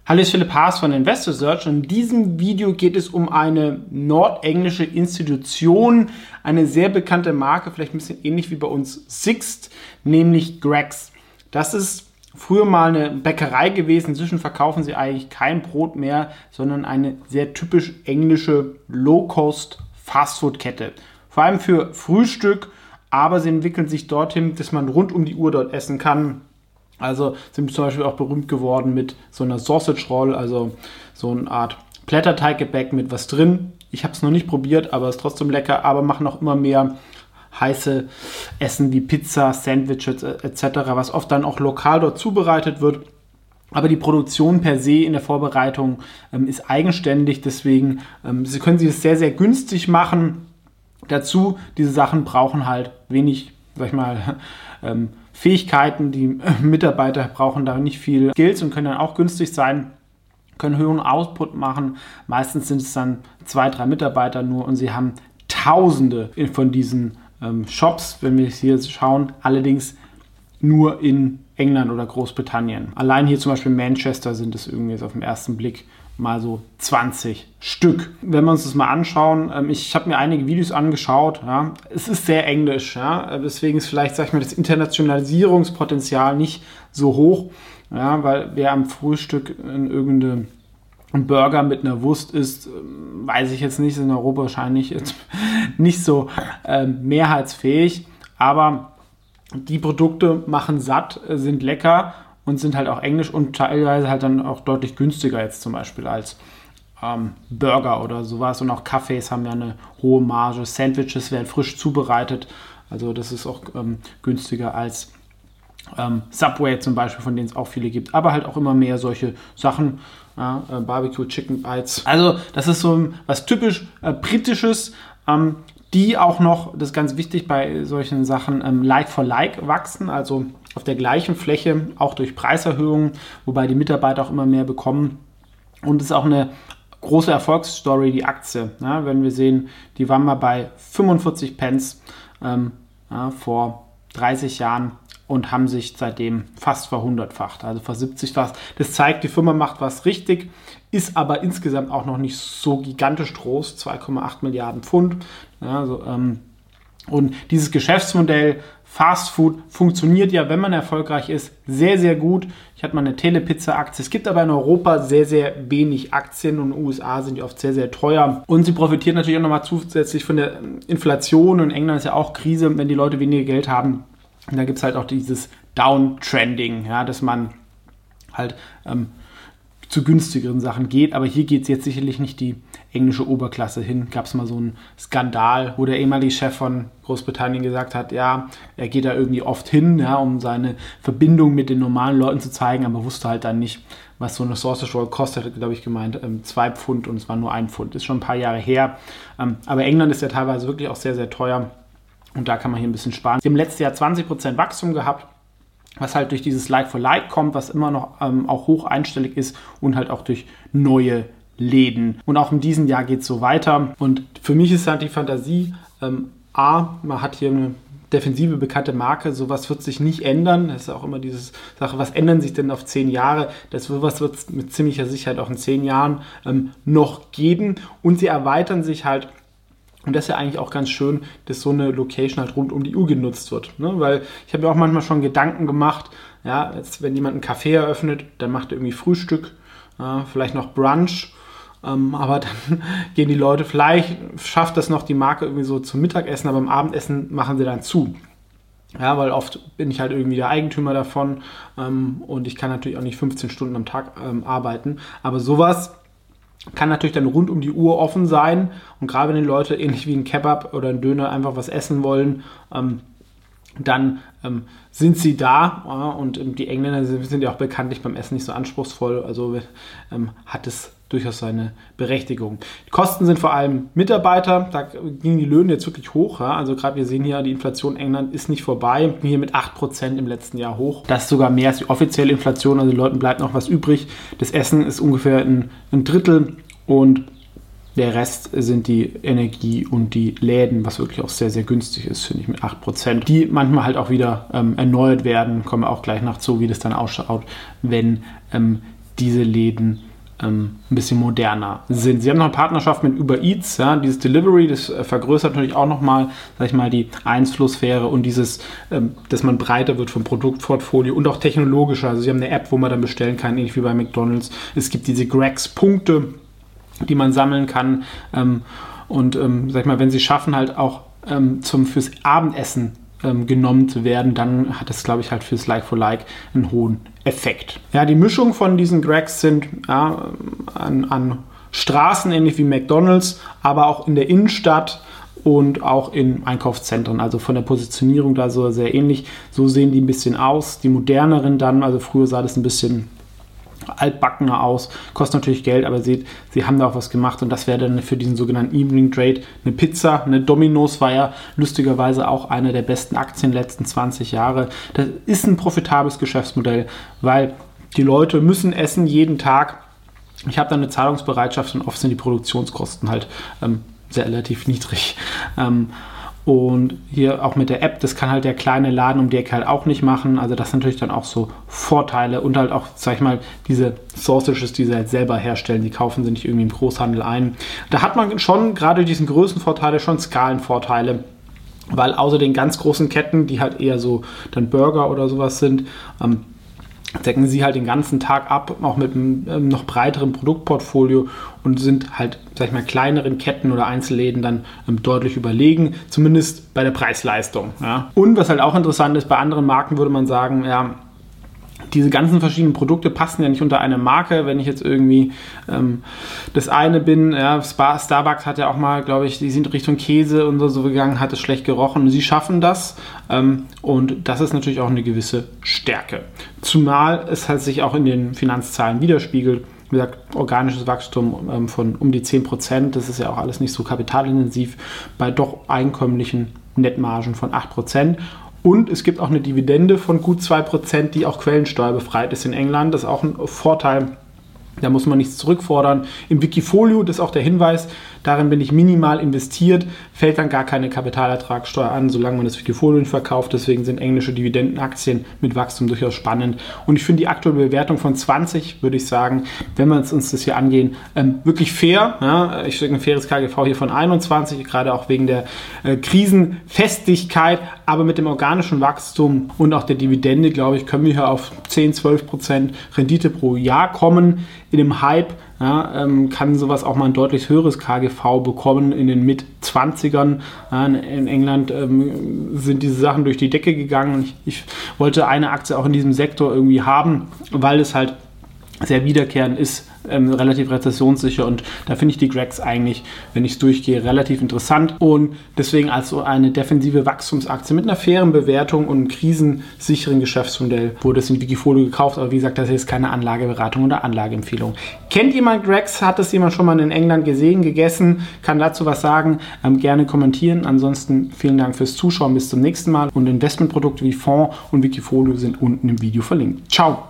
Hallo, ich bin Philipp Haas von Investor Search und in diesem Video geht es um eine nordenglische Institution, eine sehr bekannte Marke, vielleicht ein bisschen ähnlich wie bei uns Sixt, nämlich Greggs. Das ist früher mal eine Bäckerei gewesen, inzwischen verkaufen sie eigentlich kein Brot mehr, sondern eine sehr typisch englische Low-Cost-Fastfood-Kette. Vor allem für Frühstück, aber sie entwickeln sich dorthin, dass man rund um die Uhr dort essen kann. Also sind zum Beispiel auch berühmt geworden mit so einer Sausage Roll, also so eine Art Blätterteiggebäck mit was drin. Ich habe es noch nicht probiert, aber es ist trotzdem lecker. Aber machen auch immer mehr heiße Essen wie Pizza, Sandwiches etc., was oft dann auch lokal dort zubereitet wird. Aber die Produktion per se in der Vorbereitung ist eigenständig, deswegen sie können sich das sehr, sehr günstig machen. Dazu, diese Sachen brauchen halt wenig, sag ich mal, Fähigkeiten. Die Mitarbeiter brauchen da nicht viel Skills und können dann auch günstig sein, können höheren Output machen. Meistens sind es dann 2-3 Mitarbeiter nur und sie haben Tausende von diesen Shops, wenn wir hier schauen, allerdings nur in England oder Großbritannien. Allein hier zum Beispiel in Manchester sind es irgendwie jetzt auf den ersten Blick mal so 20 Stück. Wenn wir uns das mal anschauen, ich habe mir einige Videos angeschaut, ja, es ist sehr englisch, ja, deswegen ist vielleicht, sag ich mal, das Internationalisierungspotenzial nicht so hoch, ja, weil wer am Frühstück in irgendeinem Burger mit einer Wurst isst, weiß ich jetzt nicht, ist in Europa wahrscheinlich jetzt nicht so mehrheitsfähig, aber die Produkte machen satt, sind lecker und sind halt auch englisch und teilweise halt dann auch deutlich günstiger jetzt zum Beispiel als Burger oder sowas. Und auch Cafés haben ja eine hohe Marge. Sandwiches werden frisch zubereitet. Also das ist auch günstiger als Subway zum Beispiel, von denen es auch viele gibt. Aber halt auch immer mehr solche Sachen. Ja, Barbecue Chicken Bites. Also das ist so was typisch Britisches. Die auch noch, das ist ganz wichtig bei solchen Sachen, Like for Like wachsen, also auf der gleichen Fläche, auch durch Preiserhöhungen, wobei die Mitarbeiter auch immer mehr bekommen. Und es ist auch eine große Erfolgsstory, die Aktie. Ja, wenn wir sehen, die waren mal bei 45 Pence vor 30 Jahren und haben sich seitdem fast verhundertfacht, also versiebzigfacht. Das zeigt, die Firma macht was richtig, ist aber insgesamt auch noch nicht so gigantisch groß, 2,8 Milliarden Pfund. Ja, also, und dieses Geschäftsmodell Fast Food funktioniert ja, wenn man erfolgreich ist, sehr, sehr gut. Ich hatte mal eine Telepizza-Aktie. Es gibt aber in Europa sehr, sehr wenig Aktien und in den USA sind die oft sehr, sehr teuer. Und sie profitiert natürlich auch nochmal zusätzlich von der Inflation. Und in England ist ja auch Krise, wenn die Leute weniger Geld haben. Und da gibt es halt auch dieses Downtrending, ja, dass man halt zu günstigeren Sachen geht. Aber hier geht es jetzt sicherlich nicht die englische Oberklasse hin. Gab es mal so einen Skandal, wo der ehemalige Chef von Großbritannien gesagt hat, ja, er geht da irgendwie oft hin, ja, um seine Verbindung mit den normalen Leuten zu zeigen, aber wusste halt dann nicht, was so eine Sausage Roll kostet, hat, glaube ich, gemeint, 2 Pfund und es war nur 1 Pfund. Ist schon ein paar Jahre her. Aber England ist ja teilweise wirklich auch sehr, sehr teuer und da kann man hier ein bisschen sparen. Sie haben letztes Jahr 20% Wachstum gehabt, was halt durch dieses Like-for-Like kommt, was immer noch auch hoch einstellig ist und halt auch durch neue Läden. Und auch in diesem Jahr geht es so weiter. Und für mich ist halt die Fantasie, man hat hier eine defensive, bekannte Marke, sowas wird sich nicht ändern. Das ist auch immer diese Sache, was ändern sich denn auf 10 Jahre? Sowas wird es mit ziemlicher Sicherheit auch in 10 Jahren noch geben. Und sie erweitern sich halt. Und das ist ja eigentlich auch ganz schön, dass so eine Location halt rund um die Uhr genutzt wird. Ne? Weil ich habe mir auch manchmal schon Gedanken gemacht, ja, jetzt, wenn jemand einen Café eröffnet, dann macht er irgendwie Frühstück, vielleicht noch Brunch, aber dann gehen die Leute, vielleicht schafft das noch die Marke irgendwie so zum Mittagessen, aber am Abendessen machen sie dann zu. Ja, weil oft bin ich halt irgendwie der Eigentümer davon und ich kann natürlich auch nicht 15 Stunden am Tag arbeiten, aber sowas kann natürlich dann rund um die Uhr offen sein und gerade wenn die Leute ähnlich wie ein Kebab oder ein Döner einfach was essen wollen, dann sind sie da und die Engländer sind ja auch bekanntlich beim Essen nicht so anspruchsvoll, also hat es durchaus seine Berechtigung. Die Kosten sind vor allem Mitarbeiter, da gingen die Löhne jetzt wirklich hoch, ja? Also gerade wir sehen hier, die Inflation in England ist nicht vorbei, hier mit 8% im letzten Jahr hoch. Das ist sogar mehr als die offizielle Inflation, also den Leuten bleibt noch was übrig. Das Essen ist ungefähr ein Drittel und der Rest sind die Energie und die Läden, was wirklich auch sehr, sehr günstig ist, finde ich, mit 8%. Die manchmal halt auch wieder erneuert werden, kommen wir auch gleich nach zu, wie das dann ausschaut, wenn diese Läden ein bisschen moderner sind. Sie haben noch eine Partnerschaft mit Uber Eats, ja, dieses Delivery, das vergrößert natürlich auch nochmal, sag ich mal, die Einflusssphäre und dieses, dass man breiter wird vom Produktportfolio und auch technologischer. Also sie haben eine App, wo man dann bestellen kann, ähnlich wie bei McDonald's. Es gibt diese Gregs-Punkte, die man sammeln kann sag ich mal, wenn sie schaffen, halt auch fürs Abendessen genommen zu werden, dann hat es, glaube ich, halt fürs Like-for-Like einen hohen Effekt. Ja, die Mischung von diesen Gregs sind an Straßen ähnlich wie McDonald's, aber auch in der Innenstadt und auch in Einkaufszentren, also von der Positionierung da so sehr ähnlich. So sehen die ein bisschen aus. Die moderneren dann, also früher sah das ein bisschen altbackener aus, kostet natürlich Geld, aber seht, sie haben da auch was gemacht und das wäre dann für diesen sogenannten Evening Trade eine Pizza, eine Domino's war ja lustigerweise auch eine der besten Aktien der letzten 20 Jahre. Das ist ein profitables Geschäftsmodell, weil die Leute müssen essen jeden Tag. Ich habe dann eine Zahlungsbereitschaft und oft sind die Produktionskosten halt sehr relativ niedrig. Und hier auch mit der App, das kann halt der kleine Laden um die Ecke halt auch nicht machen. Also das sind natürlich dann auch so Vorteile und halt auch, sag ich mal, diese Sausages, die sie halt selber herstellen, die kaufen sie nicht irgendwie im Großhandel ein. Da hat man schon gerade diesen Größenvorteile schon Skalenvorteile, weil außer den ganz großen Ketten, die halt eher so dann Burger oder sowas sind, decken sie halt den ganzen Tag ab, auch mit einem noch breiteren Produktportfolio und sind halt, sag ich mal, kleineren Ketten oder Einzelläden dann deutlich überlegen, zumindest bei der Preis-Leistung. Ja. Und was halt auch interessant ist, bei anderen Marken würde man sagen, ja, diese ganzen verschiedenen Produkte passen ja nicht unter eine Marke. Wenn ich jetzt irgendwie das eine bin, ja, Starbucks hat ja auch mal, glaube ich, die sind Richtung Käse und so gegangen, hat es schlecht gerochen. Sie schaffen das und das ist natürlich auch eine gewisse Stärke. Zumal es halt sich auch in den Finanzzahlen widerspiegelt. Wie gesagt, organisches Wachstum von um die 10%, das ist ja auch alles nicht so kapitalintensiv, bei doch einkömmlichen Nettmargen von 8%. Und es gibt auch eine Dividende von gut 2%, die auch quellensteuerbefreit ist in England. Das ist auch ein Vorteil. Da muss man nichts zurückfordern. Im Wikifolio, das ist auch der Hinweis, darin bin ich minimal investiert, fällt dann gar keine Kapitalertragssteuer an, solange man das Wikifolio nicht verkauft. Deswegen sind englische Dividendenaktien mit Wachstum durchaus spannend. Und ich finde die aktuelle Bewertung von 20, würde ich sagen, wenn wir uns das hier angehen, wirklich fair. Ja, ich stecke ein faires KGV hier von 21, gerade auch wegen der Krisenfestigkeit. Aber mit dem organischen Wachstum und auch der Dividende, glaube ich, können wir hier auf 10-12% Rendite pro Jahr kommen. In dem Hype kann sowas auch mal ein deutlich höheres KGV bekommen in den Mit-20ern. In England sind diese Sachen durch die Decke gegangen. Ich wollte eine Aktie auch in diesem Sektor irgendwie haben, weil es halt sehr wiederkehrend ist, relativ rezessionssicher und da finde ich die Gregs eigentlich, wenn ich es durchgehe, relativ interessant und deswegen als so eine defensive Wachstumsaktie mit einer fairen Bewertung und einem krisensicheren Geschäftsmodell wurde es in Wikifolio gekauft, aber wie gesagt, das ist jetzt keine Anlageberatung oder Anlageempfehlung. Kennt jemand Gregs? Hat das jemand schon mal in England gesehen, gegessen? Kann dazu was sagen? Gerne kommentieren. Ansonsten vielen Dank fürs Zuschauen, bis zum nächsten Mal und Investmentprodukte wie Fonds und Wikifolio sind unten im Video verlinkt. Ciao!